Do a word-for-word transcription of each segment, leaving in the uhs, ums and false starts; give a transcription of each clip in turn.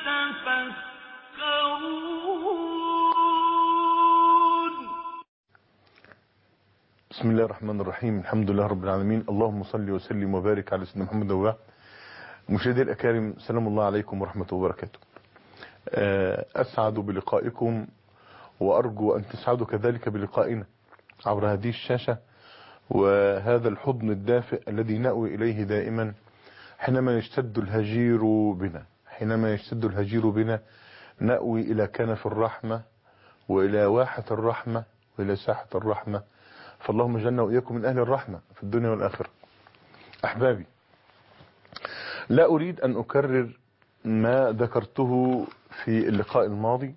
بسم الله الرحمن الرحيم. الحمد لله رب العالمين. اللهم صل وسلم وبارك على سيدنا محمد وبعد. مشاهدي الأكارم، سلام الله عليكم ورحمة الله وبركاته. أسعد بلقائكم وأرجو أن تسعدوا كذلك بلقائنا عبر هذه الشاشة وهذا الحضن الدافئ الذي نأوي إليه دائما حينما يشتد الهجير بنا حينما يشتد الهجير بنا نأوي إلى كنف الرحمة وإلى واحة الرحمة وإلى ساحة الرحمة. فاللهم اجعلنا وإياكم من أهل الرحمة في الدنيا والآخرة. أحبابي، لا أريد أن أكرر ما ذكرته في اللقاء الماضي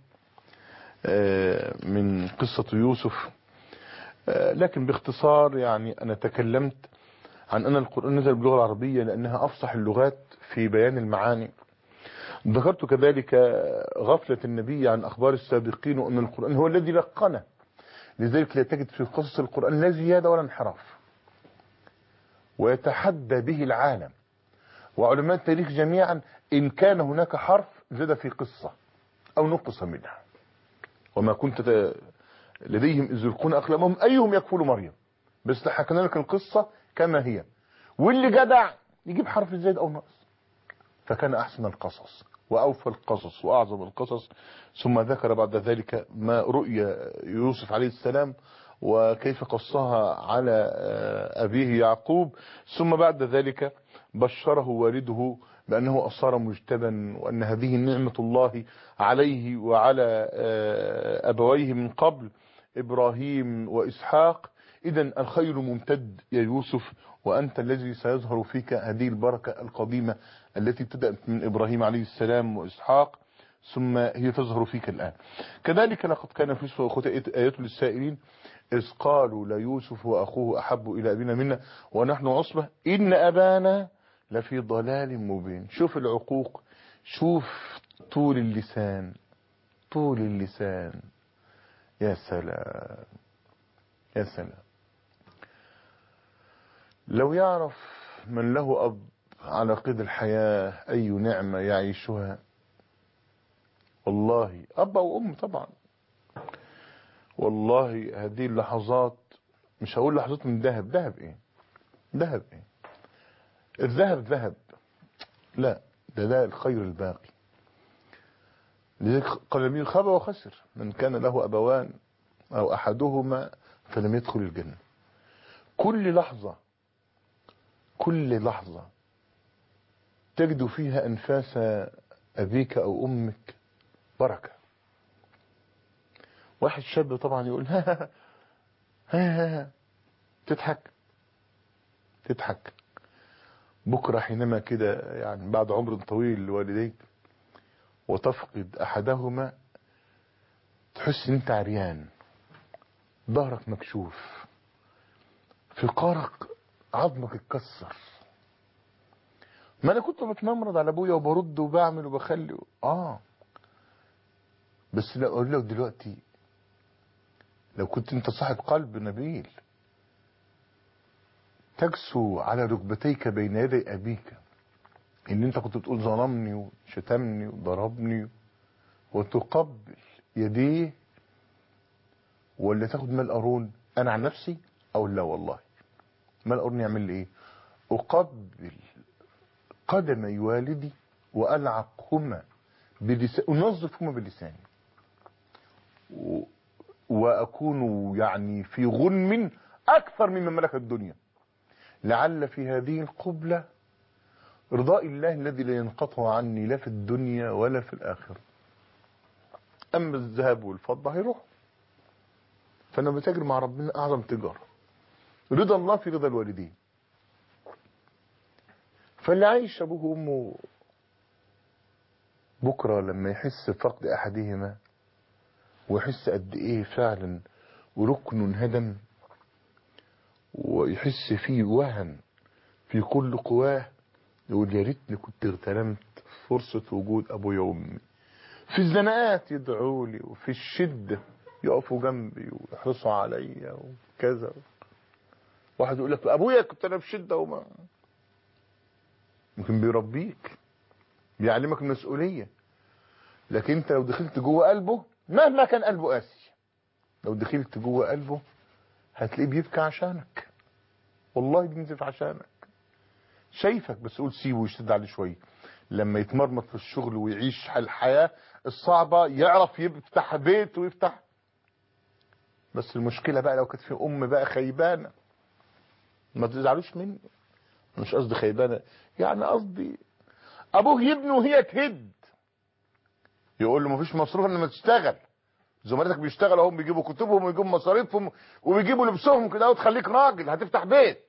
من قصة يوسف، لكن باختصار يعني أنا تكلمت عن أن القرآن نزل باللغة العربية لأنها أفصح اللغات في بيان المعاني. ذكرت كذلك غفلة النبي عن أخبار السابقين وأن القرآن هو الذي لقنه، لذلك لا تجد في قصص القرآن لا زيادة ولا انحراف، ويتحدى به العالم وعلماء التاريخ جميعا إن كان هناك حرف زاد في قصة أو نقص منها. وما كنت لديهم إذ يلقون أقلامهم أيهم يكفل مريم، بس حكينا لك القصة كما هي، واللي جدع يجيب حرف زائد أو نقص. فكان أحسن القصص وأوفى القصص وأعظم القصص. ثم ذكر بعد ذلك ما رؤيا يوسف عليه السلام وكيف قصها على أبيه يعقوب. ثم بعد ذلك بشره والده بأنه أصار مجتبا وأن هذه نعمة الله عليه وعلى أبويه من قبل إبراهيم وإسحاق. إذن الخير ممتد يا يوسف، وأنت الذي سيظهر فيك هذه البركة القديمة التي ابتدأت من إبراهيم عليه السلام وإسحاق ثم هي تظهر فيك الآن. كذلك لقد كان في سورة أخوة آيات للسائلين إذ قالوا ليوسف وأخوه أحب إلى أبينا منا ونحن عصبة إن أبانا لفي ضلال مبين. شوف العقوق، شوف طول اللسان، طول اللسان. يا سلام يا سلام. لو يعرف من له أب على قيد الحياة أي نعمة يعيشها، والله أب أو أم طبعا، والله هذه اللحظات مش هقول لحظات من ذهب. ذهب إيه ذهب إيه الذهب ذهب، لا ده ده الخير الباقي. لذلك قال النبي خاب وخسر من كان له أبوان أو أحدهما فلم يدخل الجنة. كل لحظة كل لحظة تجد فيها أنفاس أبيك أو أمك بركة. واحد شاب طبعا يقول ها ها ها ها تضحك تضحك بكرة حينما كده يعني بعد عمر طويل لوالديك وتفقد أحدهما تحس ان انت عريان، ظهرك مكشوف، فقارك عظمك اتكسر. ما انا كنت بتنمرض على ابويا وبرد وبعمل وبخلي اه بس لا اقول لك دلوقتي لو كنت انت صاحب قلب نبيل تجسو على ركبتيك بين يدي ابيك ان انت كنت بتقول ظلمني وشتمني وضربني وتقبل يديه، ولا تاخد مال قارون؟ انا عن نفسي اقول لا والله مال قارون يعمل لي ايه؟ اقبل قدمي والدي والعقهما بلسان انظفهما بلساني و... واكون يعني في غنم اكثر مما ملك الدنيا، لعل في هذه القبلة رضاء الله الذي لا ينقطع عني لا في الدنيا ولا في الآخرة. اما الذهب والفضة هيروح، فانا بتاجر مع ربنا اعظم تجارة، رضا الله في رضا الوالدين. فاللي عايش ابوه وامه بكرة لما يحس بفقد احدهما ويحس قد ايه فعلا وركن انهدم ويحس فيه وهن في كل قواه، يقول يا ريتني كنت اغتنمت فرصة وجود ابويا وامي. في الزنقات يدعوا لي وفي الشدة يقفوا جنبي ويحرصوا عليا وكذا. واحد يقول لك ابويا كنت انا في شدة وما ممكن بيربيك بيعلمك المسؤولية لكن انت لو دخلت جوه قلبه مهما كان قلبه قاسي، لو دخلت جوه قلبه هتلاقيه بيبكي عشانك، والله بينزف عشانك، شايفك بس قول سيبه ويشتد عليه شويه. لما يتمرمط في الشغل ويعيش الحياه الصعبه يعرف يفتح بيت ويفتح. بس المشكله بقى لو كانت في ام بقى خيبانه، ما تزعلوش مني، مش قصدي خيبانه، يعني قصدي ابوه يبني وهي تهد، يقول له مفيش مصروف انما تشتغل، زملاتك بيشتغلوا هم بيجيبوا كتبهم ويجيبوا مصاريفهم وبيجيبوا لبسهم كده وتخليك راجل هتفتح بيت.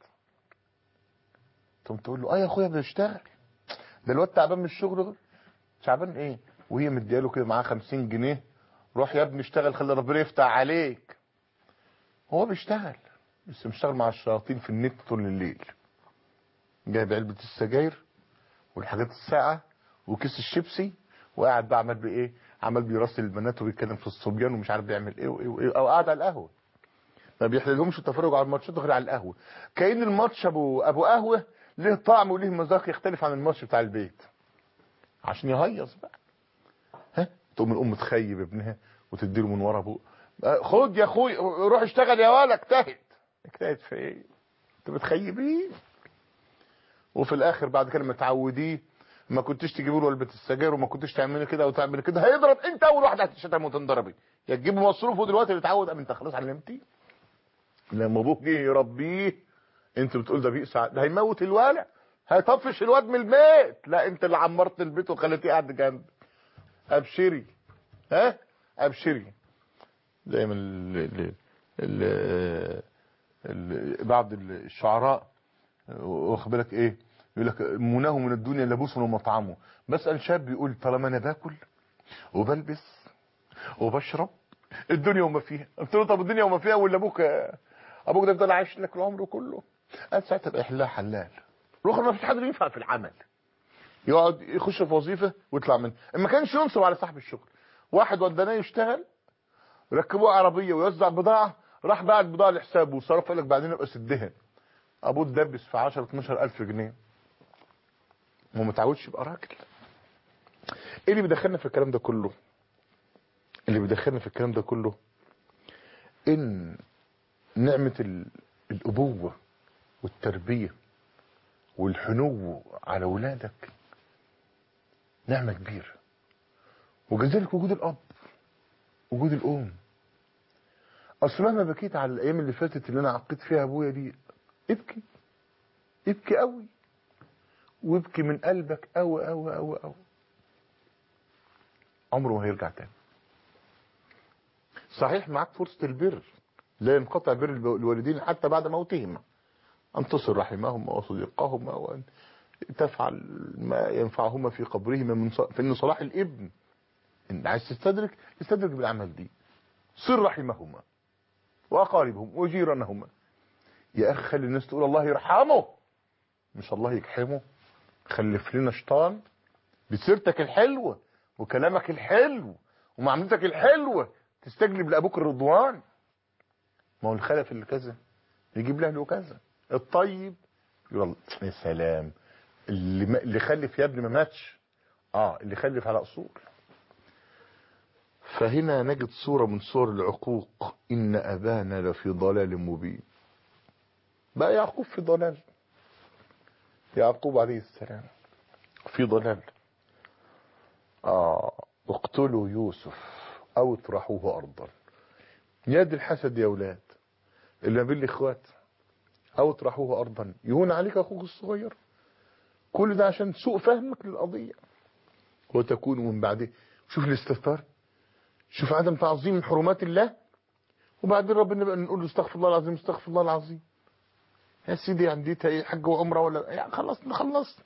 تقوم تقول له اه يا اخويا بيشتغل، ده الواد تعبان من الشغل. تعبان ايه؟ وهي مدياله كده معاه خمسين جنيه، روح يا ابني اشتغل خلي ربنا يفتح عليك. هو بيشتغل بس بيشتغل مع الشياطين في النت طول الليل، جايب علبه السجاير والحاجات الساقعه وكيس الشيبسي وقاعد بقى عمال بايه، عمال بيراسل البنات وبيتكلم في الصبيان ومش عارف بيعمل ايه وايه وايه، او قاعد على القهوه ما بيحتاجهمش التفرج على الماتشات غير على القهوه، كأن الماتش ابو ابو قهوه له طعم وله مذاق يختلف عن الماتش بتاع البيت عشان يهيص بقى. ها تقوم الام تخيب ابنها وتديله من ورا ابوه، خد يا اخوي روح اشتغل يا ولا اجتهد. اجتهد في ايه؟ انت بتخيبيه. وفي الاخر بعد كده متعوديه، ما كنتش تجيبوا له علبه السجاير وما كنتش تعملي كده وتعملي كده، هيضرب انت اول واحده هتشتم وتنضربي، يا تجيبوا مصروفه دلوقتي اللي اتعود. انت خلاص علمتيه. لما ابوك جه يربيه انت بتقول ده بيقسى، ده هيموت الولد، هيطفش الواد من البيت، لا انت اللي عمرت البيت وخليتيه قاعد جنب. ابشري، ها ابشري. دايما ال ال ال ال بعض الشعراء واخد بالك ايه يقول لك مناه من الدنيا لبوسه ومطعمه. بسأل شاب بيقول طالما انا باكل وبلبس وبشرب الدنيا وما فيها، قلت له طب الدنيا وما فيها ولا ابوك ابوك ده فضل عايش لك العمر كله؟ قال ساعتها بقى يحلها حلال، رغم ما فيش حد ينفع في العمل، يقعد يخش في وظيفه ويطلع منها. ما كانش ينصب على صاحب الشغل. واحد وداناه يشتغل ركبوه عربيه ويوزع بضاعه، راح باع البضاعه لحسابه وصرف، قال لك بعدين ابقى سدها. ابوه اتدبس في عشرة اتناشر الف جنيه، هو ما تعودش يبقى راجل. ايه اللي بيدخلنا في الكلام ده كله؟ اللي بيدخلنا في الكلام ده كله ان نعمه الابوه والتربيه والحنو على اولادك نعمه كبيره، وكذلك وجود الاب وجود الام. اصل مهما بكيت على الايام اللي فاتت اللي انا عقيت فيها ابويا دي، ابكي ابكي قوي وابكي من قلبك قوي قوي قوي قوي، عمره ما هيرجع تاني. صحيح معاك فرصه البر، لا ينقطع بر الوالدين حتى بعد موتهما، ان تصل رحمهما وصديقهما وان تفعل ما ينفعهما في قبرهما من ص... فإن صلاح الابن، ان عايز تستدرك استدرك بالعمل دي، صل رحمهما واقاربهم وجيرانهما. يا اخي خلي الناس تقول الله يرحمه مش الله يجحمه. خلف لنا شيطان بسيرتك الحلوه وكلامك الحلو ومعاملتك الحلوه تستجلب لابوك الرضوان. ما هو الخلف اللي كذا يجيب له كذا. الطيب يقول يا سلام اللي ما... اللي خلف يا ابني ما ماتش، اه اللي خلف على اصول. فهنا نجد صورة من صور العقوق، ان ابانا لفي ضلال مبين. بقى يعقوب في ضلال، يعقوب عليه السلام في ضلال. اه اقتلوا يوسف او اطرحوه ارضا. يا دي الحسد يا اولاد اللي ما بين الاخوات، او اطرحوه ارضا يهون عليك اخوك الصغير. كل ده عشان سوء فهمك للقضيه، وتكون من بعده. شوف الاستهتار، شوف عدم تعظيم حرمات الله، وبعدين ربنا بقى نقول له استغفر الله العظيم استغفر الله العظيم. يا سيدي عنديتها ايه حج وعمره ولا يعني خلصنا خلصنا.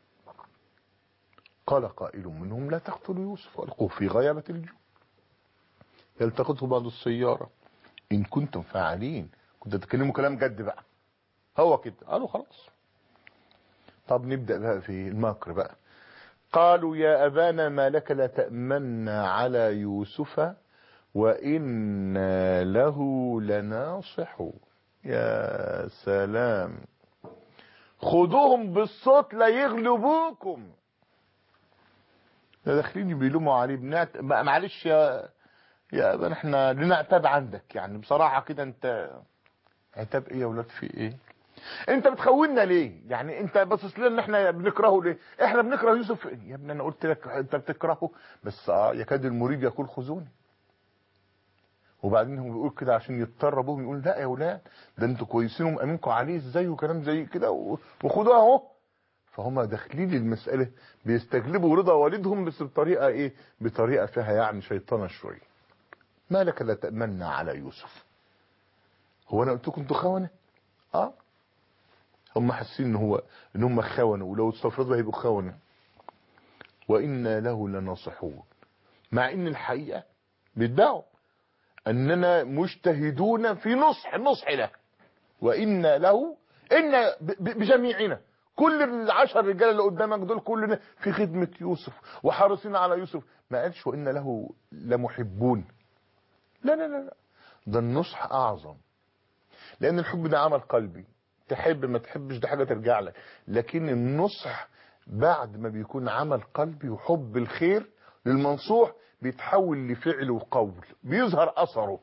قال قائل منهم لا تقتلوا يوسف والقوه في غيابه الجب يلتقطه بعض السياره ان كنتم فاعلين. كنتوا تتكلموا كلام جد بقى، هو كده قالوا خلاص. طب نبدا بقى في المكر بقى. قالوا يا ابانا ما لك لا تأمنا على يوسف وإنا له لناصحون. يا سلام، خذوهم بالصوت لا يغلبوكم. ده داخلين بيلوموا عليه بنعت... معلش يا يا ابا احنا لنا عتاب عندك يعني بصراحه كده. انت عتاب ايه يا ولاد في ايه؟ انت بتخوننا ليه؟ يعني انت باصص لنا ان احنا بنكرهه ليه؟ احنا بنكره يوسف يا ابني. انا قلت لك انت بتكرهه بس اه يكاد المريد يقول خذوني. وبعدين هو بيقول كده عشان يضطر ابوهم يقول لا يا ولاد ده انتوا كويسين ومأمنكم عليه ازاي وكلام زي كده وخدوها اهو. فهم داخلين المساله بيستجلبوا رضا والدهم بس بطريقه ايه؟ بطريقه فيها يعني شيطانه شويه. ما لك لا تأمنا على يوسف؟ هو انا قلت لكم انتوا خونه؟ اه هم حاسين ان هو ان هم خونه ولو استفردوا هيبقوا خونه. وإنا له لناصحون. مع ان الحقيقه بيدعوا اننا مجتهدون في نصح النصح له. وإنا له ان بجميعنا كل العشر رجال اللي قدامك دول كلنا في خدمه يوسف وحريصين على يوسف. ما قالش وإنا له لمحبون. لا لا لا ده النصح اعظم. لان الحب ده عمل قلبي. تحب ما تحبش ده حاجه ترجع لك. لكن النصح بعد ما بيكون عمل قلبي وحب الخير للمنصوح بيتحول لفعل وقول بيظهر اثره.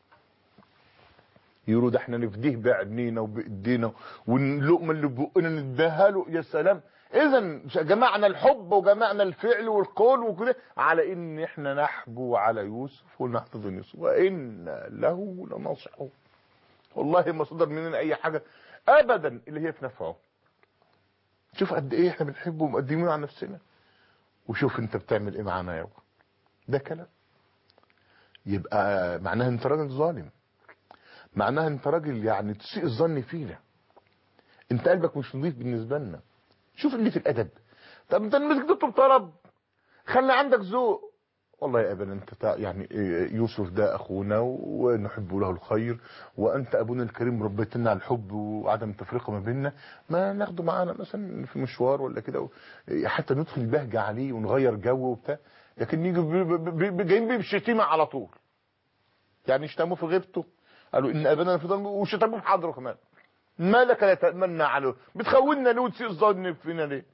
يقولوا ده احنا نفديه بعينينا وبايدينا واللقمه اللي بقنا نديها له. يا سلام. اذا جمعنا الحب وجمعنا الفعل والقول وكده على ان احنا نحبو على يوسف ونحتضن يوسف. وان له لناصحون. والله ما صدر مننا اي حاجه ابدا اللي هي في نفعه. شوف قد ايه احنا بنحبه ومقدمين على نفسنا. وشوف انت بتعمل ايه معانا يابا. ده كلام يبقى معناها انت راجل ظالم. معناها انت راجل يعني تسيء الظن فينا. انت قلبك مش نظيف بالنسبه لنا. شوف اللي في الادب. طب انت مسكته بطلب خلي عندك ذوق. والله يا ابن انت يعني يوسف ده اخونا ونحب له الخير وانت ابونا الكريم ربيتنا على الحب وعدم التفرقه ما بيننا. ما ناخده معانا مثلا في مشوار ولا كده حتى ندخل بهجه عليه ونغير جو وبتاع. لكن نيجي جايين بيه بالشتيمه على طول. يعني يشتموا في غيبته قالوا ان ابانا في ظلم وشتموا في حضره كمان. ما لك لا تأمنا عليه؟ بتخوننا ليه وتسيء الظن فينا ليه؟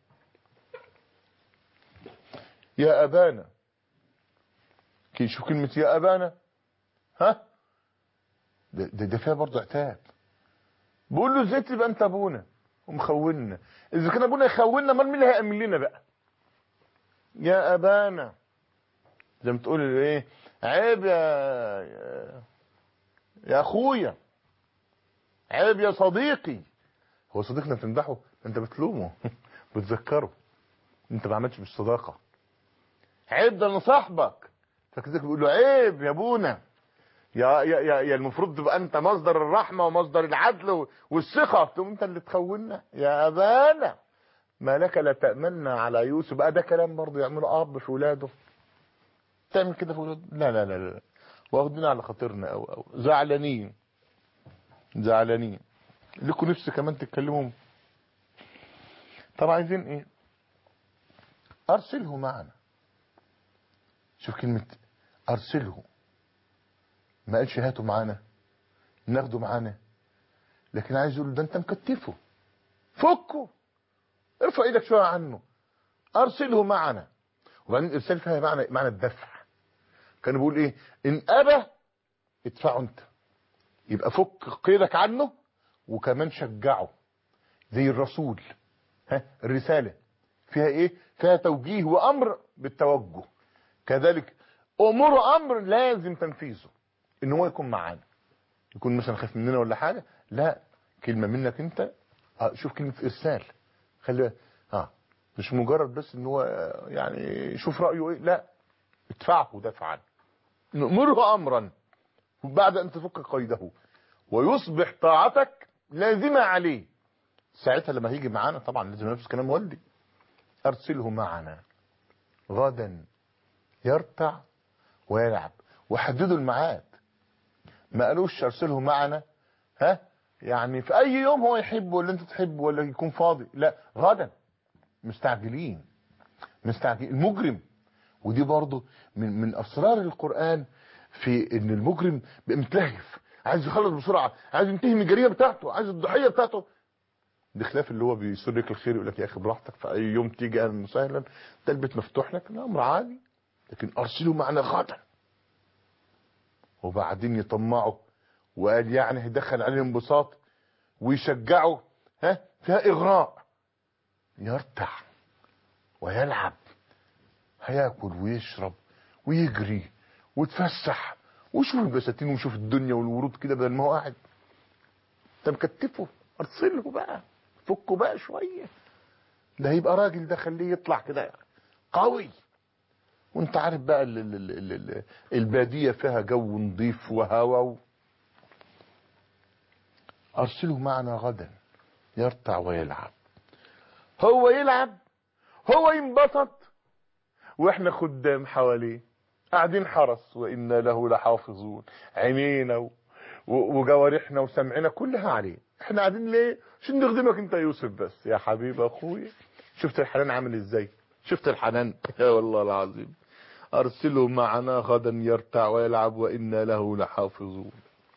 يا ابانا. كي شوف كلمة يا أبانا. ها ده, ده, ده فيها برضه عتاب. بقول له ازاي تبقى انت ابونا ومخوننا؟ اذا كان ابونا يخوننا امال مين اللي هيأمن لنا بقى؟ يا ابانا. زي ما تقول ايه عيب يا يا, يا اخويا. عيب يا صديقي. هو صديقنا بتمدحه انت بتلومه بتذكره انت ما عملتش بالصداقه. عيب ده انا صاحبك فكذلك بيقول له عيب يا ابونا. يا يا يا, يا المفروض تبقى انت مصدر الرحمه ومصدر العدل والثقه. تقوم انت اللي تخوننا يا ابانا. ما لك لا تأمنا على يوسف. بقى ده كلام برضه يعمله اب في ولاده. تعمل كده في ولاده؟ لا لا لا لا. واخدين على خاطرنا او او زعلانين زعلانين. لكم نفس كمان تتكلموا. طب عايزين ايه؟ ارسله معنا. شوف كلمه ارسله. ما قالش هاته معانا ناخده معانا. لكن عايز يقول ده انت مكتفه فكه ارفع ايدك شويه عنه. ارسله معنا. وبعدين الارسال فيها معنى معنى الدفع. كان بيقول ايه؟ ان ابى ادفعه انت. يبقى فك قيدك عنه وكمان شجعه زي الرسول. ها الرساله فيها ايه؟ فيها توجيه وامر بالتوجه. كذلك امور امر لازم تنفيذه ان هو يكون معانا. يكون مثلا خايف مننا ولا حاجه لا كلمه منك انت. اه شوف كلمه ارسال. خلي اه مش مجرد بس ان هو يعني شوف رايه ايه لا ادفعه دفعا. نأمره امرا بعد ان تفك قيده ويصبح طاعتك لازمه عليه. ساعتها لما هيجي معانا طبعا لازم نفس كلام والدي. ارسله معنا غدا يرتع ويلعب. وحددوا الميعاد. ما قالوش ارسله معنا ها يعني في اي يوم هو يحب ولا انت تحب ولا يكون فاضي. لا غدا. مستعجلين مستعجل المجرم. ودي برضو من من اسرار القرآن في ان المجرم متلهف عايز يخلص بسرعه عايز ينتهي من الجريمه بتاعته عايز الضحيه بتاعته. بخلاف اللي هو بيسرك الخير يقول لك يا اخي براحتك في اي يوم تيجي اهلا وسهلا، ده البيت مفتوح لك، الامر عادي. لكن ارسلوا معنا غدا، وبعدين يطمعوا، وقال يعني هيدخل عليهم انبساط ويشجعوا، ها فيها اغراء، يرتع ويلعب، هياكل ويشرب ويجري ويتفسح ويشوف البساتين ويشوف الدنيا والورود كده بدل ما هو قاعد. انت مكتفه، ارسله بقى، فكه بقى شويه، ده هيبقى راجل، ده خليه يطلع كده قوي. وانت عارف بقى ال ال ال ال الباديه فيها جو نظيف وهواء. ارسله معنا غدا يرتع ويلعب، هو يلعب، هو ينبسط، واحنا خدام حواليه قاعدين حرس وانا له لحافظون، عينينا وجوارحنا وسمعنا كلها عليه. احنا قاعدين ليه؟ عشان نخدمك انت يا يوسف بس يا حبيب اخويا. شفت الحنان عامل ازاي؟ شفت الحنان؟ يا والله العظيم. ارسله معنا غدا يرتع ويلعب وانا له لحافظون.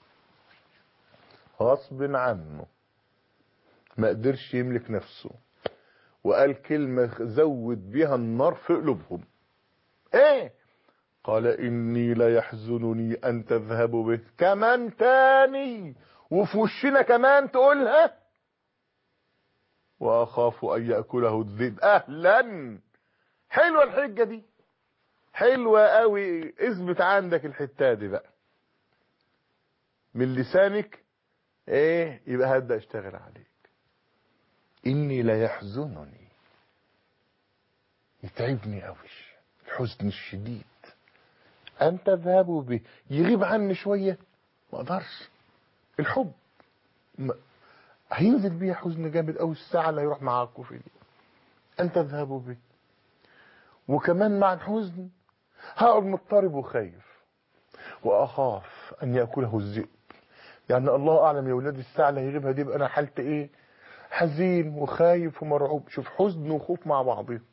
غصب عنه ما قدرش يملك نفسه، وقال كلمة زود بيها النار في قلوبهم. ايه؟ قال اني لا يحزنني ان تذهبوا به. كمان تاني وفي وشنا كمان تقولها. واخاف ان ياكله الذئب. اهلا، حلوه الحجه دي، حلوه قوي. اثبت عندك الحته دي بقى من لسانك، ايه يبقى هبدا اشتغل عليك. اني لا يحزنني، يتعبني قوي الحزن الشديد، ان تذهبوا به، يغيب عني شويه، ما اقدرش. الحب ما هينزل بيها حزن جامد قوي الساعه اللي هيروح معاكم فيه، ان تذهبوا به. وكمان مع الحزن هقعد مضطرب وخايف، واخاف ان ياكله الذئب. يعني الله اعلم يا ولاد الساعه اللي هيغيبها دي يبقى انا حالتي ايه؟ حزين وخايف ومرعوب. شوف حزن وخوف مع بعضهم.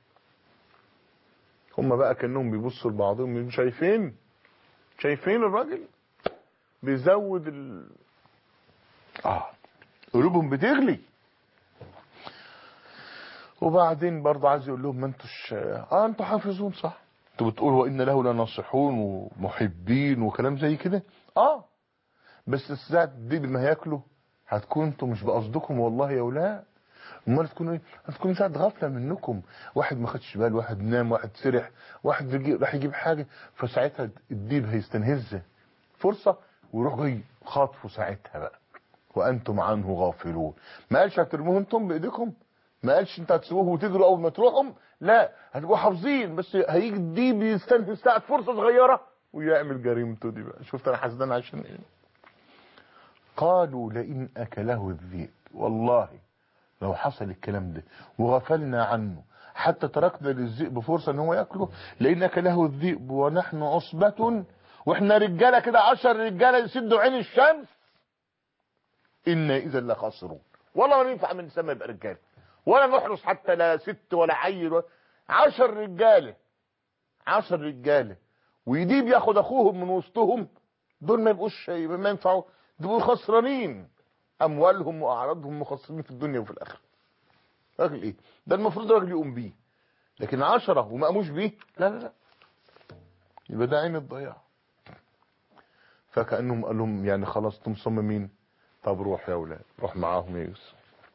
هم بقى كانهم بيبصوا لبعضهم، شايفين شايفين الراجل بيزود ال... اه قلوبهم بتغلي. وبعدين برضه عايز يقول لهم ما انتوش اه انتوا حافظون صح، انتوا بتقولوا وان له لناصحون ومحبين وكلام زي كده، اه بس الساعه دي لما هياكلوا هتكون انتوا مش بقصدكم والله يا ولاد. امال تكونوا ايه؟ هتكون ساعه غفله منكم، واحد ما خدش باله، واحد نام، واحد سرح، واحد راح يجيب حاجه، فساعتها الديب هيستنهزه فرصه ويروح جاي خاطفه ساعتها بقى، وانتم عنه غافلون. ما قالش هترموه انتم بايديكم، ما قالش انت هتسيبوه وتجروا اول ما تروحوا، لا هتبقوا حافظين، بس هيجي الديب يستنهز ساعه فرصه صغيره ويعمل جريمته دي بقى. شفت انا حزنان عشان ايه؟ قالوا لئن اكله الذئب، والله لو حصل الكلام ده وغفلنا عنه حتى تركنا للذئب فرصه ان هو ياكله، لئن اكله الذئب ونحن عصبه، واحنا رجاله كده عشر رجاله يسدوا عين الشمس، إنا إذا لخاسرون. والله ما ينفع من السماء يبقى رجاله، ولا نحرس حتى لا ست ولا عيل ولا عشر رجاله، عشر رجاله ويديب ياخد اخوهم من وسطهم، دول ما يبقوش ما ينفعوا، دول خسرانين، اموالهم واعراضهم مخسرين في الدنيا وفي الاخره. راجل ايه ده؟ المفروض راجل يقوم بيه، لكن عشرة وما قاموش بيه، لا لا لا، يبقى ده عين الضياع. فكأنهم قال لهم يعني خلاص انتم مصممين، طب روح يا اولاد، روح معاهم يا يوسف.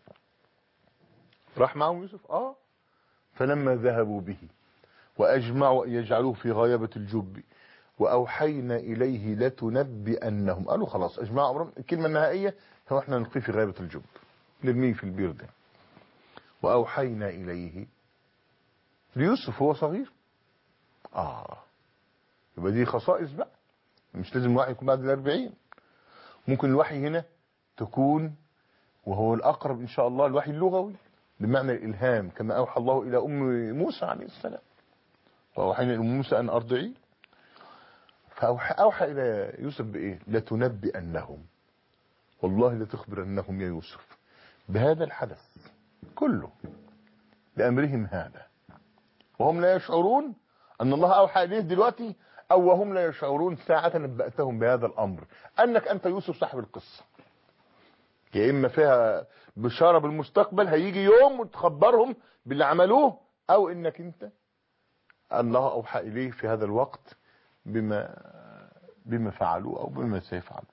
راح معاهم يوسف، اه فلما ذهبوا به واجمعوا ان يجعلوه في غيابة الجب واوحينا اليه لتنبئنهم، قالوا خلاص اجمعوا امرهم. الكلمه النهائيه هو احنا نلقيه في غيابة الجب، نرميه في البير ده. واوحينا اليه ليوسف هو صغير، اه يبقى دي خصائص بقى، مش لازم الوحي يكون بعد الاربعين، ممكن الوحي هنا تكون وهو الاقرب ان شاء الله الوحي اللغوي بمعنى الالهام، كما اوحى الله الى ام موسى عليه السلام واوحينا الى ام موسى ان ارضعيه. فاوحى اوحى الى يوسف بايه؟ لتنبئنهم، والله لتخبرنهم يا يوسف بهذا الحدث كله بامرهم هذا وهم لا يشعرون ان الله اوحى اليه دلوقتي، او وهم لا يشعرون ساعة نبأتهم بهذا الامر انك انت يوسف صاحب القصة. يا اما فيها بشاره بالمستقبل هيجي يوم وتخبرهم باللي عملوه، او انك انت الله اوحى اليه في هذا الوقت بما بما فعلوا او بما سيفعلوا.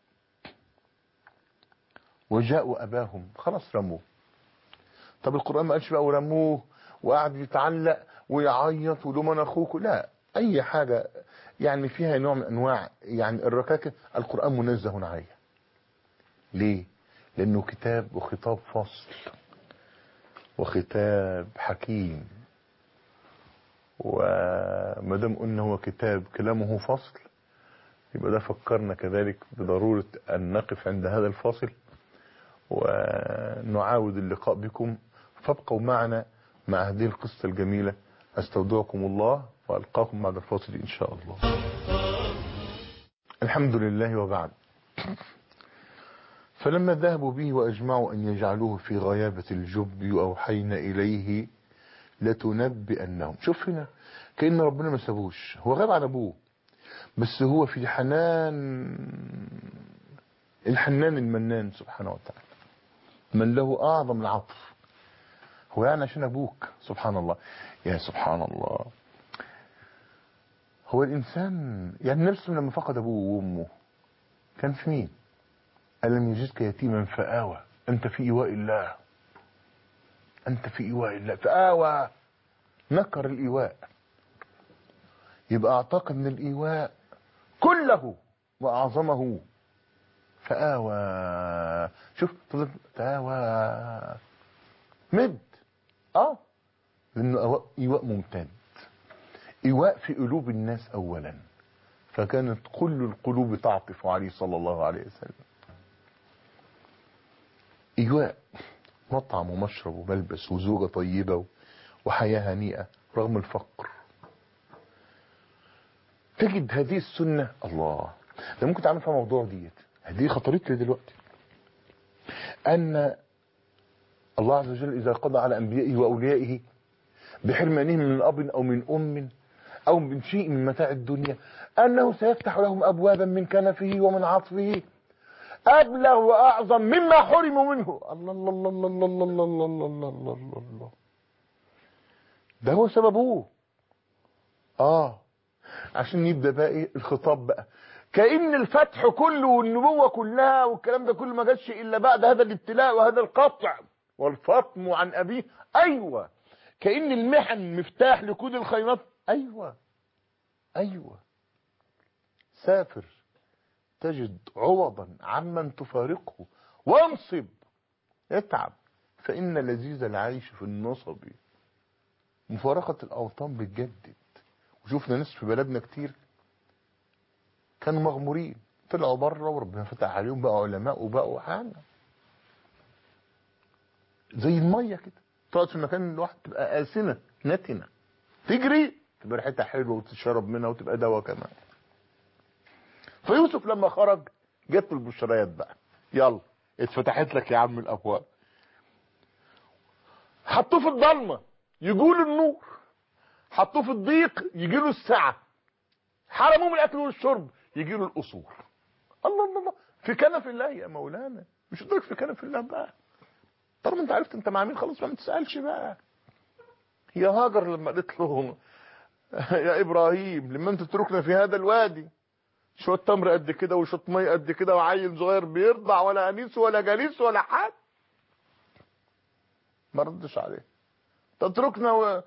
وجاءوا اباهم خلاص رموه. طب القرآن ما قالش بقى ورموه وقعد يتعلق ويعيط وله من اخوك، لا، اي حاجة يعني فيها نوع من انواع يعني الركاكة القرآن منزه عنها. ليه؟ لانه كتاب وخطاب فصل وختاب حكيم، وما دام قلنا هو كتاب كلامه فصل يبقى ده فكرنا كذلك بضرورة ان نقف عند هذا الفاصل ونعاود اللقاء بكم، فابقوا معنا مع هذه القصة الجميلة. استودعكم الله والقاكم بعد الفاصل ان شاء الله. الحمد لله وبعد. فلما ذهبوا به واجمعوا ان يجعلوه في غيابة الجب اوحينا اليه لتنبئنهم. شوف هنا كأن ربنا ما سابوش، هو غاب عن ابوه بس هو في حنان الحنان المنان سبحانه وتعالى، من له اعظم العطف. هو يعني عشان ابوك سبحان الله، يا سبحان الله. هو الانسان يعني نفسه لما فقد ابوه وامه كان في مين؟ ألم يجدك يتيما فآوى. انت في ايواء الله، انت في ايواء الله. فآوى نكر الايواء، يبقى اعتقد ان الايواء كله واعظمه. فآوى، شوف تآوى مد اه لانه ايواء ممتد، ايواء في قلوب الناس اولا، فكانت كل القلوب تعطف عليه صلى الله عليه وسلم. ايواء مطعم ومشرب وملبس وزوجة طيبة وحياة هنيئة رغم الفقر. تجد هذه السنة الله ده ممكن تعمل فيها موضوع ديت. هذه خطرت لي دلوقتي ان الله عز وجل اذا قضى على انبيائه واوليائه بحرمانهم من اب او من ام او من شيء من متاع الدنيا انه سيفتح لهم ابوابا من كنفه ومن عطفه ابلغ واعظم مما حرموا منه. الله الله الله الله الله الله الله الله الله الله الله. ده هو سببه. اه عشان يبدا بقى ايه الخطاب بقى، كأن الفتح كله والنبوة كلها والكلام ده كله ما جاتش الا بعد هذا الابتلاء وهذا القطع والفطم عن ابيه. ايوه كأن المحن مفتاح لكل الخيرات. ايوه ايوه سافر تجد عوضا عمن تفارقه وانصب اتعب فإن لذيذ العيش في النصب. مفارقة الأوطان بتجدد. وشوفنا ناس في بلدنا كتير كانوا مغمورين طلعوا بره وربنا فتح عليهم بقوا علماء وبقوا حاجة زي المية كده، تقعد في مكان الواحد تبقى آسنة نتنة تجري تبقى ريحتها حلوة وتشرب منها وتبقى دواء كمان. فيوسف لما خرج جت البشريات بقى، يلا اتفتحت لك يا عم الابواب. حطوه في الضلمه يجوا النور، حطوه في الضيق يجي له السعه، حرموه من الاكل والشرب يجي له القصور. الله الله الله في كنف الله يا مولانا، مش قدامك في كنف الله بقى. طالما انت عرفت انت مع مين خلاص ما تسالش بقى. يا هاجر لما قالت له يا ابراهيم لما انت تتركنا في هذا الوادي شويه تمر قد كده وشويه ميه قد كده وعيل صغير بيرضع ولا انيس ولا جليس ولا حد، ما ردش عليه. تتركنا و...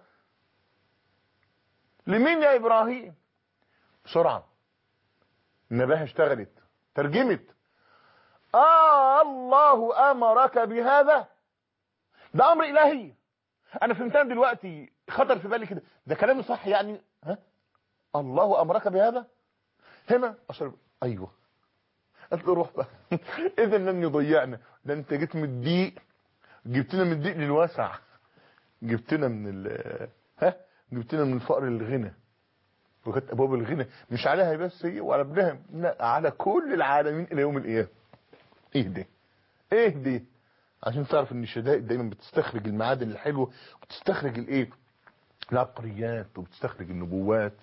لمين يا ابراهيم؟ بسرعه النباهه اشتغلت ترجمت. اه الله امرك بهذا، ده امر الهي. انا فهمتها دلوقتي، خطر في بالي كده، ده كلامي صح يعني. ها الله امرك بهذا هنا اشرب. ايوه قالت له روح بقى اذا لن يضيعنا، ده انت جيت من الضيق جبتنا من الضيق للواسع، جبتنا من ال ها جبتنا من الفقر للغنى. وكانت ابواب الغنى مش عليها بس هي وعلى ابنها، لا على كل العالمين الى يوم القيامه. ايه ده ايه دي عشان تعرف ان الشدائد دايما بتستخرج المعادن الحلوه وبتستخرج الايه العبقريات وبتستخرج النبوات.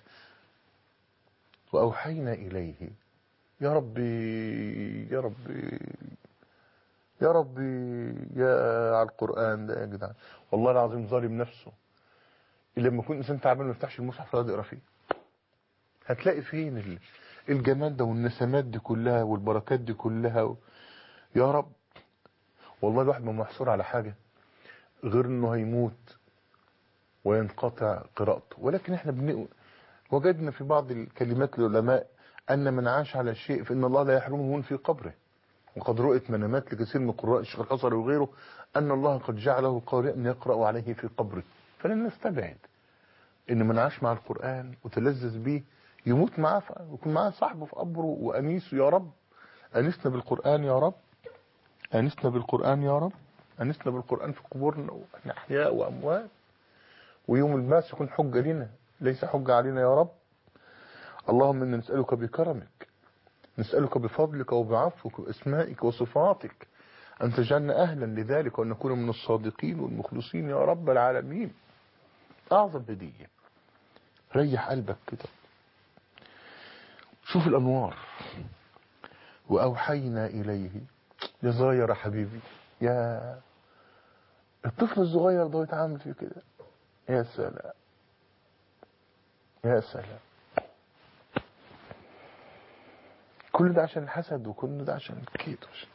واوحينا اليه يا ربي يا ربي يا ربي يا على القرآن ده يا جدعان، والله العظيم ظالم نفسه. لما يكون انسان تعبان ما يفتحش المصحف ولا يقرا فيه، هتلاقي فين الجمال ده والنسمات دي كلها والبركات دي كلها و... يا رب. والله الواحد ما محصور على حاجة غير انه هيموت وينقطع قراءته، ولكن احنا بن... وجدنا في بعض الكلمات العلماء ان من عاش على شيء فان الله لا يحرمه في قبره. وقد رؤيت منامات لكثير من قراء الشيخ الحصري وغيره ان الله قد جعله قارئا يقرأ عليه في قبره. فلن نستبعد ان من عاش مع القرآن وتلذذ به يموت معاه ويكون معاه صاحبه في قبره وانيسه. يا رب انسنا بالقرآن يا رب، انسنا بالقرآن يا رب، انسنا بالقرآن في قبورنا ونحن احياء واموات، ويوم البعث يكون حجة لنا ليس حجة علينا يا رب. اللهم إنا نسألك بكرمك، نسألك بفضلك وبعفوك واسمائك وصفاتك أن تجعلنا أهلا لذلك وأن نكون من الصادقين والمخلصين يا رب العالمين. أعظم هدية. ريح قلبك كده، شوف الأنوار. وأوحينا إليه، يا صغير يا حبيبي، يا الطفل الصغير ده يتعامل فيه كده، يا سلام يا سلام. كل ده عشان الحسد وكل ده عشان الكيد.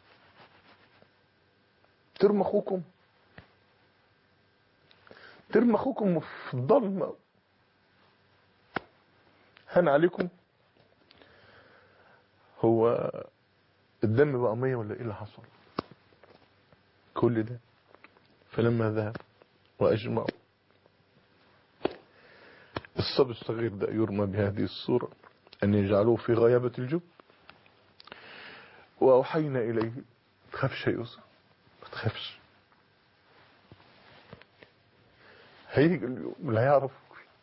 ترمى اخوكم ترمى اخوكم في الضلمه، هان عليكم. هو الدم بقى ميه ولا ايه اللي حصل؟ كل ده فلما ذهب واجمعوا الصبي الصغير ده يرمى بهذه الصورة أن يجعلوه في غيابة الجب. وأوحينا إليه، ما تخافش يا يوسف ما تخافش، هيجي اليوم اللي هيعرفك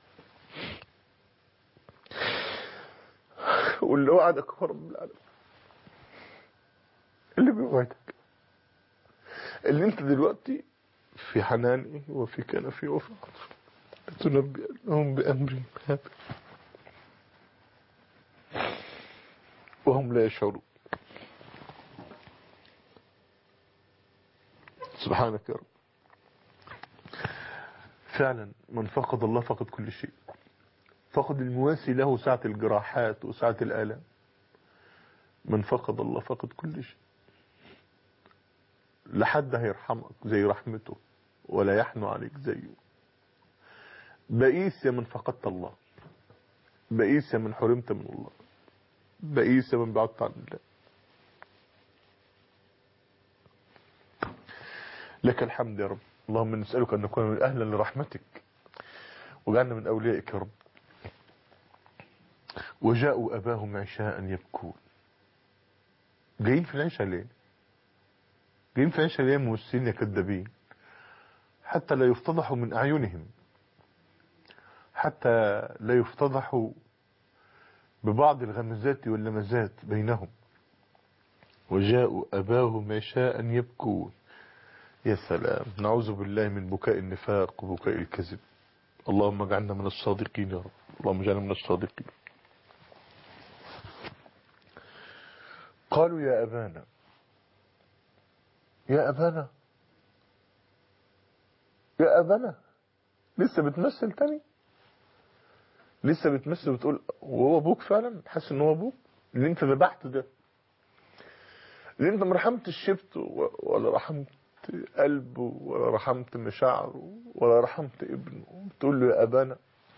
واللي وعدك هو رب العالمين، اللي بيوعدك، اللي انت دلوقتي في حنانه وفي كنفه وفي عطفه تنبئهم بأمرهم هذا وهم لا يشعرون. سبحانك يا رب. فعلا من فقد الله فقد كل شيء، فقد المواسي له ساعة الجراحات وساعة الآلام. من فقد الله فقد كل شيء. لحد هيرحمك زي رحمته ولا يحنو عليك زيه. بئيس يا من فقدت الله، بئيس يا من حرمت من الله، بئيس يا من بعدت عن الله. لك الحمد يا رب. اللهم نسألك أن نكون من أهلا لرحمتك وجعلنا من أوليائك يا رب. وجاءوا أباهم عشاء يبكون. جايين في العشاء ليه؟ جايين في العشاء ليه موسين يا كذابين؟ حتى لا يفتضحوا من أعينهم، حتى لا يفتضحوا ببعض الغمزات واللمزات بينهم. وجاءوا أباهم عشاء يبكون. يا سلام، نعوذ بالله من بكاء النفاق وبكاء الكذب. اللهم اجعلنا من الصادقين يا رب، اللهم اجعلنا من الصادقين. قالوا يا أبانا، يا أبانا يا أبانا. لسه بتمثل تاني، لسه بتمثل وتقول وهو أبوك فعلا، حاسس ان هو أبوك اللي انت ذبحته ده، اللي انت ما رحمتش شفته ولا رحمت قلبه ولا رحمت مشاعره ولا رحمت ابنه، تقول له يا أبانا.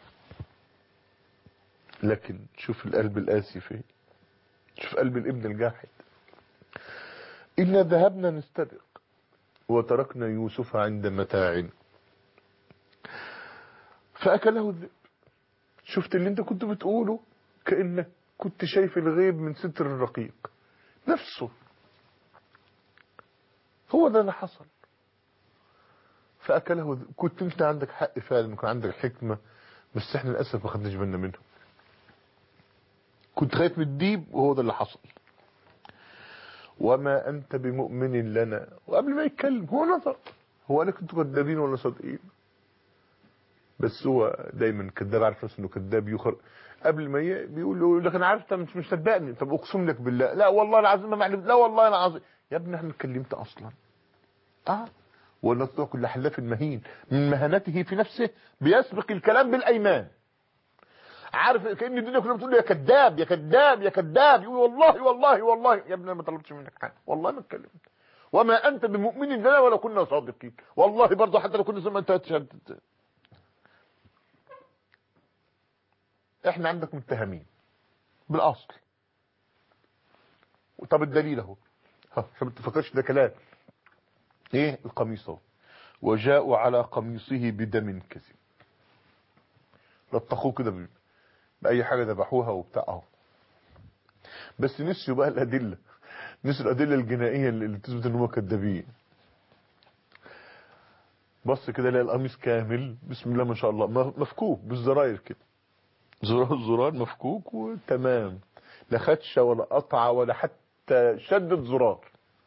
لكن شوف القلب القاسي فيه، شوف قلب الابن الجاحد. إنا ذهبنا نستبق وتركنا يوسف عند متاعنا فأكله الذئب. شفت اللي انت كنت بتقوله كأنك كنت شايف الغيب من ستر الرقيق نفسه، هو ده اللي حصل. فأكله الذئب. كنت انت عندك حق فعلا، كان عندك حكمة، بس احنا للأسف ما خدناش بالنا منه. كنت خايف من الديب وهو ده اللي حصل. وما أنت بمؤمن لنا. وقبل ما يتكلم هو نظر، هو قال لك انتوا كذابين ولا صادقين؟ بس هو دايما كذاب، عارف نفسه انه كذاب يخر. قبل ما ي... بيقول له لكن عارف انت مش مصدقني، طب اقسم لك بالله، لا والله العظيم ما معلم، لا والله العظيم. يا ابني احنا اتكلمت اصلا. اه ولا تطيع كل حلاف مهين من مهانته في نفسه بيسبق الكلام بالايمان. عارف كأن الدنيا كلها بتقول له يا كذاب يا كذاب يا كذاب، يقول والله والله والله. يا ابني انا ما طلبتش منك حاجه، والله ما اتكلمت، وما انت بمؤمن لنا ولو كنا صادقين، والله برضه حتى لو كنا زي ما انت هتشهد. احنا عندك متهمين بالاصل. طب الدليل اهو، عشان ما تفكرش ده كلام. ايه القميص اهو، وجاءوا على قميصه بدم كذب. لطخوه كده باي حاجه ذبحوها وبتاع اهو. بس نسيوا بقى الادله، نسيوا الادله الجنائيه اللي تثبت ان هم كذابين. بص كده لقى القميص كامل بسم الله ما شاء الله مفكوك بالزراير كده، زرار الزرار مفكوك وتمام، لا خدشه ولا قطعه ولا حتى شدة زرار.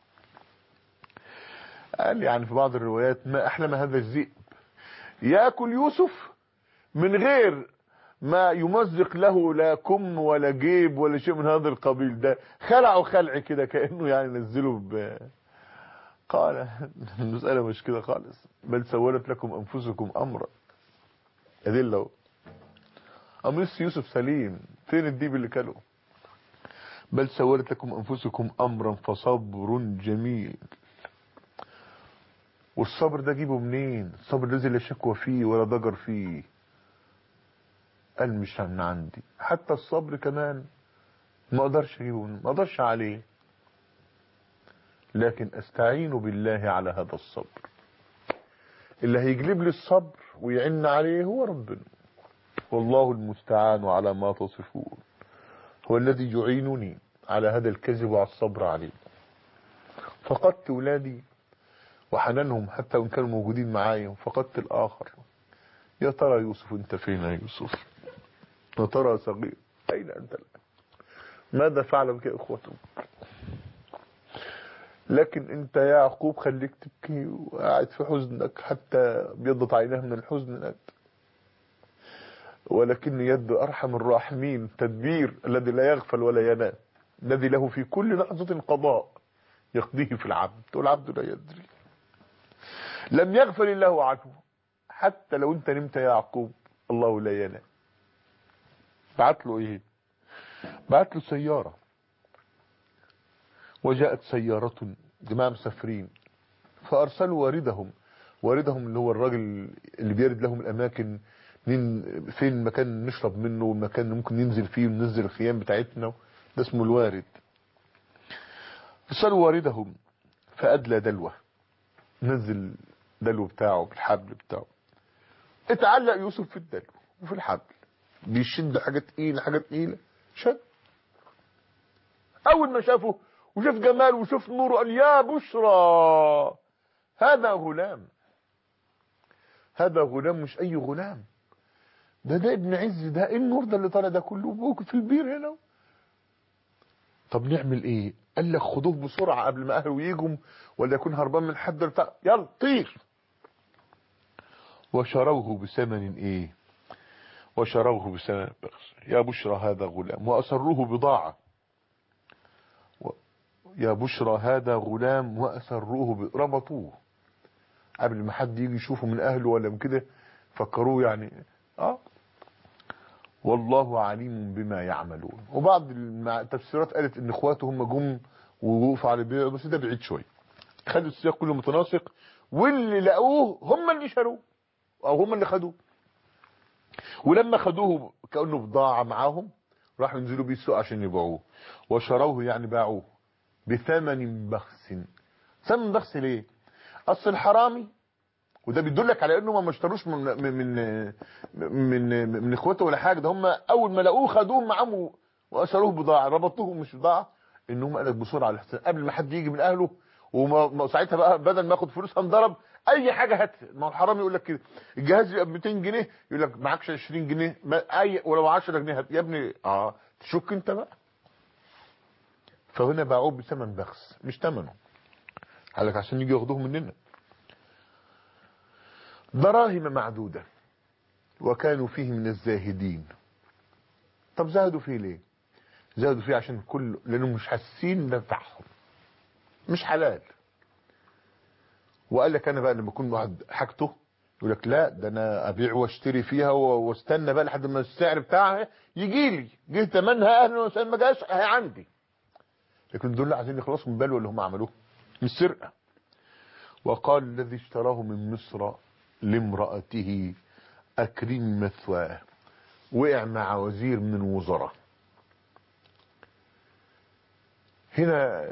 قال يعني في بعض الروايات ما احلم هذا الذئب ياكل يوسف من غير ما يمزق له لا كم ولا جيب ولا شيء من هذا القبيل، ده خلعه خلع كده كأنه يعني نزله ب... قال المسألة مش كده خالص، بل سولت لكم أنفسكم أمرا. أدلة قميص يوسف سليم، فين الديب اللي كله؟ بل سولت لكم أنفسكم أمرا فصبر جميل. والصبر ده جيبه منين؟ الصبر الذي لا شكوى فيه ولا ضجر فيه. قال مش من عندي، حتى الصبر كمان ما اقدرش اجيبه، ما اقدرش عليه، لكن استعين بالله على هذا الصبر. اللي هيجلب لي الصبر ويعن عليه هو ربنا، والله المستعان على ما تصفون. هو الذي يعينني على هذا الكذب وعلى الصبر عليه. فقدت ولادي وحنانهم حتى وان كانوا موجودين معايا، فقدت الاخر. يا ترى يوسف انت فين يا يوسف؟ يا ترى صغير اين انت الان؟ ماذا فعل بك اخوتك؟ لكن انت يا يعقوب خليك تبكي وقاعد في حزنك حتى بيضت عيناه من الحزن لك، ولكن يد ارحم الراحمين تدبير الذي لا يغفل ولا ينام، الذي له في كل لحظة قضاء يقضيه في العبد والعبد لا يدري. لم يغفل الله عنه، حتى لو انت نمت يا يعقوب الله لا ينام. بعت له ايه؟ بعت له سيارة، وجاءت سيارة جماعة مسافرين فارسلوا واردهم، واردهم اللي هو الراجل اللي بيرد لهم الاماكن، فين مكان نشرب منه والمكان اللي ممكن ننزل فيه وننزل الخيام بتاعتنا، ده اسمه الوارد. ارسلوا واردهم فادلى دلوه، نزل دلو بتاعه بالحبل بتاعه، اتعلق يوسف في الدلو وفي الحبل، بيشد حاجه تقيله حاجه تقيله، شد. اول ما شافه وشاف جمال وشاف نوره قال يا بشرى هذا غلام، هذا غلام مش اي غلام، ده ده ابن عز، ده ايه النور ده اللي طالع ده كله بوك في البير هنا. طب نعمل ايه؟ قال لك خدوه بسرعه قبل ما اهله يجوا ولا يكون هربان من حد بتاع، يلا طير. وشروه بثمن ايه؟ وشروه بثمن بخس. يا بشرى هذا غلام، واسروه بضاعه. و... يا بشرى هذا غلام واسروه ب... ربطوه قبل ما حد يجي يشوفه من اهله ولا من كده، فكروه يعني اه والله عليم بما يعملون. وبعض التفسيرات قالت ان اخواته هم جم ووقفوا على البيع، بس ده بعيد شويه، خدوا السياق كله متناسق، واللي لقوه هم اللي شروه او هم اللي خدوه، ولما خدوه كانه بضاعه معاهم راحوا ينزلوا بيه السوق عشان يبيعوه. وشروه يعني باعوه بثمن بخس. ثمن بخس ليه؟ اصل الحرامي، وده بيدلك على انه ما اشتروش من من من من, من اخواته ولا حاجه، ده هم اول ما لقوه خدوه معاهم واشروه بضاعه، ربطوه مش بضاعه، انهم قالك بسرعه الاحسن قبل ما حد يجي من اهله، وما ساعتها بقى بدل ما ياخد فلوس هنضرب اي حاجه هات. ما هو الحرامي يقول لك كده، الجهاز يبقى ب مئتين جنيه يقول لك معكش عشرين جنيه، اي ولو عشرة جنيه هات يا ابني. اه تشك انت بقى. فهنا باعوه بثمن بخس مش ثمنه، قال لك عشان يجي ياخدوه مننا. دراهم معدودة وكانوا فيه من الزاهدين. طب زهدوا فيه ليه؟ زهدوا فيه عشان كل لانهم مش حاسين نفعهم، مش حلال. وقال لك انا بقى لما اكون واحد حاجته يقول لك لا ده انا ابيع واشتري فيها واستنى بقى لحد ما السعر بتاعها يجي لي، جه ثمنها اهلا وسهلا، ما جاش اهي عندي. لكن دول عايزين يخلصوا من البلوى اللي هم عملوه، مش سرقه. وقال الذي اشتراه من مصر لامرأته اكرم مثواه، وقع مع وزير من الوزراء. هنا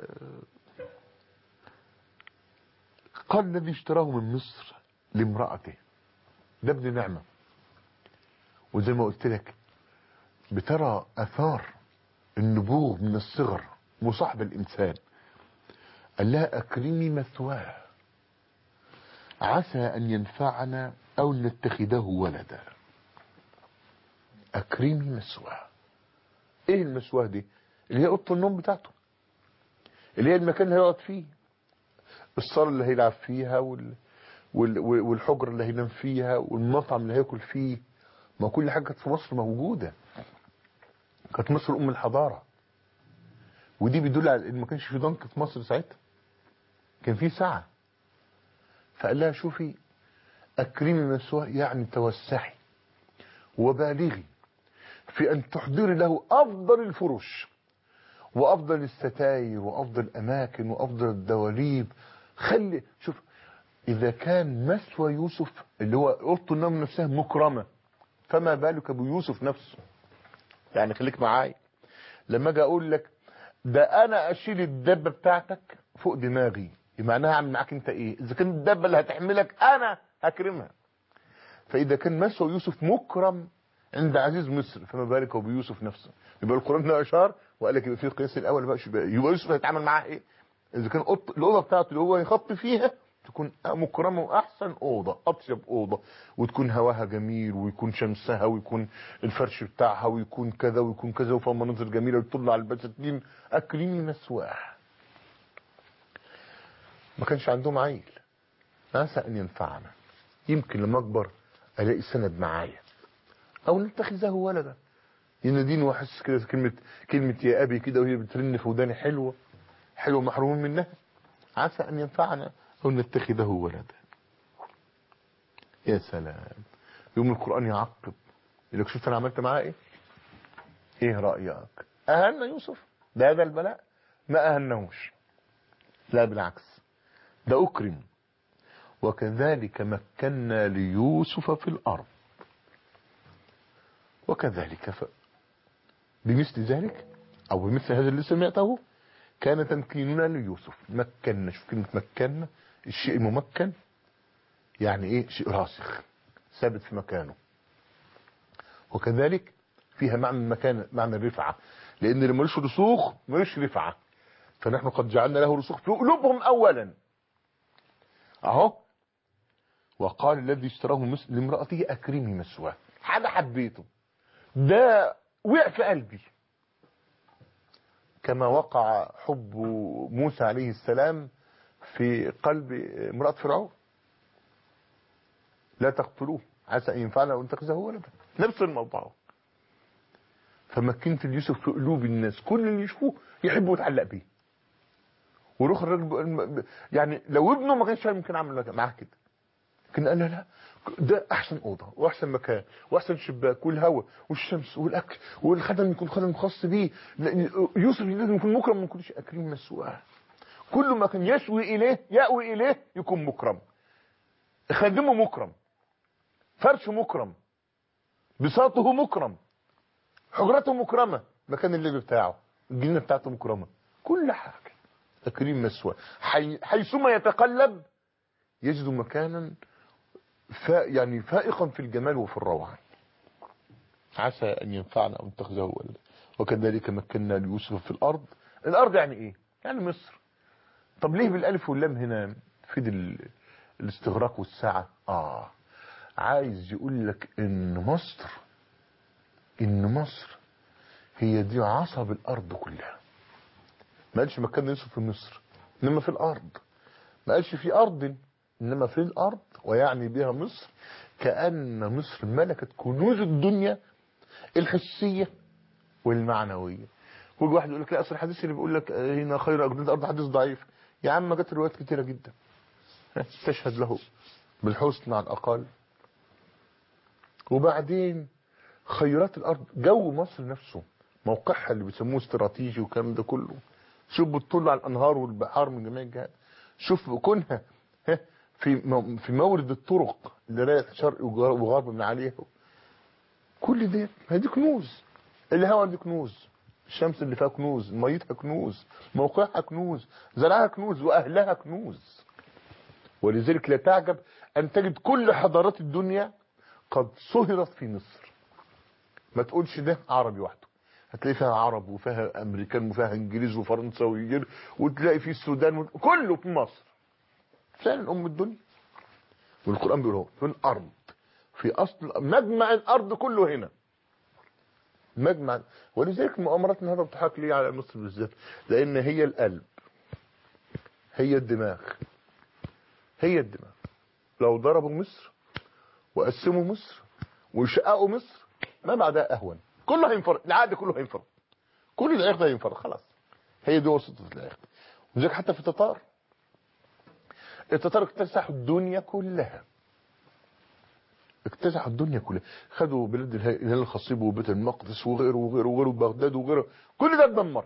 قال الذي اشتراه من مصر لامرأته، ده ابن نعمة. وزي ما قلت لك بترى اثار النبوغ من الصغر مصاحب الانسان. قال لها اكرمي مثواه عسى ان ينفعنا او نتخذه ولدا. اكرمي مثواه. ايه المثواه دي؟ اللي هي اوضه النوم بتاعته، اللي هي المكان اللي هيقعد فيه، الصاله اللي هيلعب فيها وال... وال... والحجره اللي هينام فيها والمطعم اللي هياكل فيه. ما كل حاجه كانت في مصر موجوده، كانت مصر ام الحضاره. ودي بيدل على ان ما كانش في ضنك في مصر ساعتها، كان في سعه. فقال لها شوفي اكرمي مثواه يعني توسعي وبالغي في ان تحضري له افضل الفرش وافضل الستاير وافضل الاماكن وافضل الدواليب. خلي شوف، اذا كان مثوى يوسف اللي هو اوضه النوم نفسها مكرمه، فما بالك بيوسف نفسه. يعني خليك معايا لما اجي اقول لك ده انا اشيل الدبه بتاعتك فوق دماغي، معناها اعمل معاك انت ايه؟ اذا كان الدبه اللي هتحملك انا هكرمها. فاذا كان مثوى يوسف مكرم عند عزيز مصر، فما بالك بيوسف نفسه. يبقى القران هنا اشار وقال لك يبقى في القياس الاول بقى، يبقى يوسف هيتعامل معاه ايه؟ اذا كان الاوضه بتاعته اللي هو يخط فيها تكون مكرمه واحسن اوضه، اطيب اوضه، وتكون هواها جميل ويكون شمسها ويكون الفرش بتاعها ويكون كذا ويكون كذا وفيها مناظر جميله وتطل على البساتين. اكرمي مثواه. ما كانش عندهم عيل، عسى ان ينفعنا، يمكن لما اكبر الاقي سند معايا او نتخذه ولدا. يناديني واحس كده كلمه كلمه يا ابي كده وهي بترن في وداني، حلوه حلوه محرومين منها. عسى ان ينفعنا او نتخذه ولدا. يا سلام. يوم القران يعقب يقول لك شفت انا عملت معاه ايه؟ ايه رايك؟ اهلنا يوسف بهذا البلاء؟ ما اهلناهوش، لا بالعكس، ده اكرم. وكذلك مكنا ليوسف في الارض وكذلك ف... بمثل ذلك او بمثل هذا اللي سمعته كان تمكيننا ليوسف. مكنا، شوف كلمه مكنا، الشيء الممكن يعني ايه؟ شيء راسخ ثابت في مكانه. وكذلك فيها معنى المكان، معنى الرفعه، لان اللي ملوش رسوخ ملوش رفعه. فنحن قد جعلنا له رسوخ في قلوبهم اولا اهو. وقال الذي اشتراه لامرأته اكرمي مثواه. حاجه حبيته، ده وقع في قلبي، كما وقع حب موسى عليه السلام في قلب امرأة فرعون. لا تقتلوه عسى ان ينفعنا او نتخذه ولدا، نفس الموضوع. فمكنت اليوسف في قلوب الناس، كل اللي يشوفوه يحبوا يتعلق بيه. وروح الراجل يعني لو ابنه ما كانش ممكن اعمل معاه كده، لكن قال لا لا، ده احسن اوضه واحسن مكان واحسن شباك والهواء والشمس والاكل والخدم يكون خدم خاص بيه. يوسف لازم يكون مكرم من كل شيء. اكرم مثواه، كل ما كان يشوي اليه يأوي اليه يكون مكرم. خادمه مكرم، فرشه مكرم، بساطه مكرم، حجرته مكرمه، مكان الليل بتاعه، الجنينه بتاعته مكرمه، كل حاجه. تكريم مثواه، حي... حيثما يتقلب يجد مكانا فا يعني فائقا في الجمال وفي الروعه. عسى ان ينفعنا او نتخذه ولدا وكذلك مكنا ليوسف في الارض. الارض يعني ايه؟ يعني مصر. طب ليه بالالف واللام هنا في ال... الاستغراق والسعه؟ اه عايز يقول لك ان مصر ان مصر هي دي عصب الارض كلها. ما قالش مكان يوسف في مصر انما في الارض، ما قالش في ارض انما في الارض، ويعني بها مصر، كأن مصر ملكت كنوز الدنيا الحسية والمعنوية. كل واحد يقول لك لا اصل الحديث اللي بيقول لك هنا خير اجناد الارض حديث ضعيف. يا عم جت روايات كتيرة جدا تشهد له بالحسن على الأقل. وبعدين خيرات الأرض، جو مصر نفسه موقعها اللي بيسموه استراتيجي والكلام ده كله. شوف بتطل على الأنهار والبحار من جميع الجهات. شوف كونها في في مورد الطرق اللي رايح شرق وغرب من عليها. كل دي هذه كنوز. الهواء دي كنوز، الشمس اللي فيها كنوز، ميتها كنوز، موقعها كنوز، زرعها كنوز، واهلها كنوز. ولذلك لا تعجب ان تجد كل حضارات الدنيا قد صهرت في مصر. ما تقولش ده عربي وحده، هتلاقي فيها عرب وفيها امريكان وفيها انجليز وفرنساويين، وتلاقي في السودان و... كله في مصر. فعلا ام الدنيا. والقران بيقول هو في الارض، في اصل مجمع الارض كله هنا. مجمع. ولذلك مؤامرات النهارده بتضحك ليه على مصر بالذات؟ لان هي القلب، هي الدماغ، هي الدماغ. لو ضربوا مصر وقسموا مصر وشققوا مصر ما بعدها اهون. كله هينفرد، العقد كله هينفرد، كل العقد هينفرد خلاص. هي دي وسط العقد. ولذلك حتى في التتار، التتار اكتسحوا الدنيا كلها، اكتسحوا الدنيا كلها. خدوا بلاد الهلال الخصيب وبيت المقدس وغيره وغيره وغيره، بغداد وغيره، كل ده اتدمر.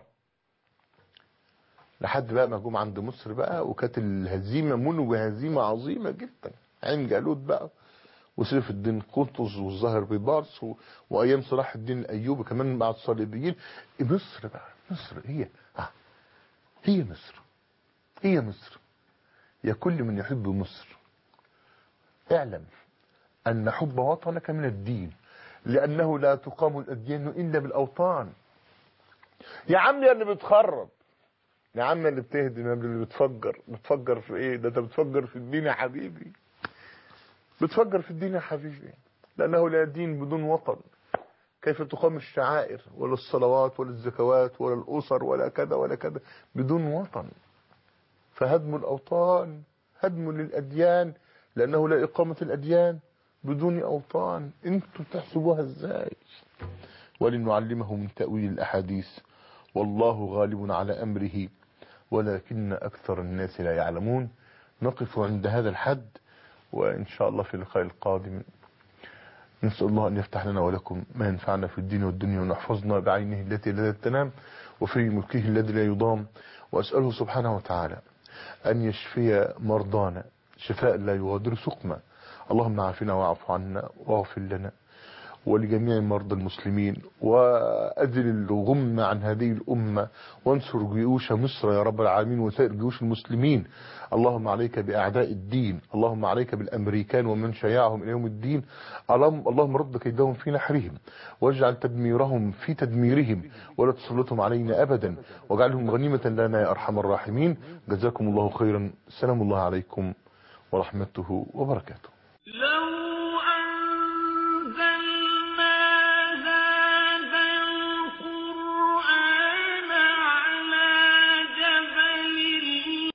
لحد بقى ما جم عند مصر بقى، وكانت الهزيمه منو هزيمه عظيمه جدا. عين جالوت بقى، وسيف الدين قطز والظاهر بيبارس و... وايام صلاح الدين الايوبي كمان مع الصليبيين. مصر بقى، مصر هي آه. هي مصر، هي مصر. يا كل من يحب مصر اعلم ان حب وطنك من الدين، لانه لا تقام الاديان الا بالاوطان. يا عم يا اللي بتخرب، يا عم اللي بتهدم، يا اللي بتفجر، بتفجر في ايه؟ ده انت بتفجر في الدين يا حبيبي، بتفجر في الدين يا حبيبي. لانه لا دين بدون وطن. كيف تقام الشعائر ولا الصلوات ولا الزكوات ولا الاسر ولا كذا ولا كذا بدون وطن؟ فهدم الاوطان هدم للاديان، لانه لا اقامه الاديان بدون اوطان. انتوا بتحسبوها ازاي؟ ولنعلمه من تاويل الاحاديث، والله غالب على امره ولكن اكثر الناس لا يعلمون. نقف عند هذا الحد، وان شاء الله في اللقاء القادم نسأل الله أن يفتح لنا ولكم ما ينفعنا في الدين والدنيا، ونحفظنا بعينه التي لا تنام وفي ملكه الذي لا يضام. وأسأله سبحانه وتعالى أن يشفي مرضانا شفاء لا يغادر سقما. اللهم عافنا واعف عنا واغفر لنا ولجميع مرضى المسلمين، وأزل الغم عن هذه الأمة، وانصر جيوش مصر يا رب العالمين وسائر جيوش المسلمين. اللهم عليك بأعداء الدين، اللهم عليك بالأمريكان ومن شيعهم إلى يوم الدين. اللهم رد كيدهم في نحرهم، واجعل تدميرهم في تدميرهم، ولا تسلطهم علينا أبدا، واجعلهم غنيمة لنا يا أرحم الراحمين. جزاكم الله خيرا. سلام الله عليكم ورحمته وبركاته.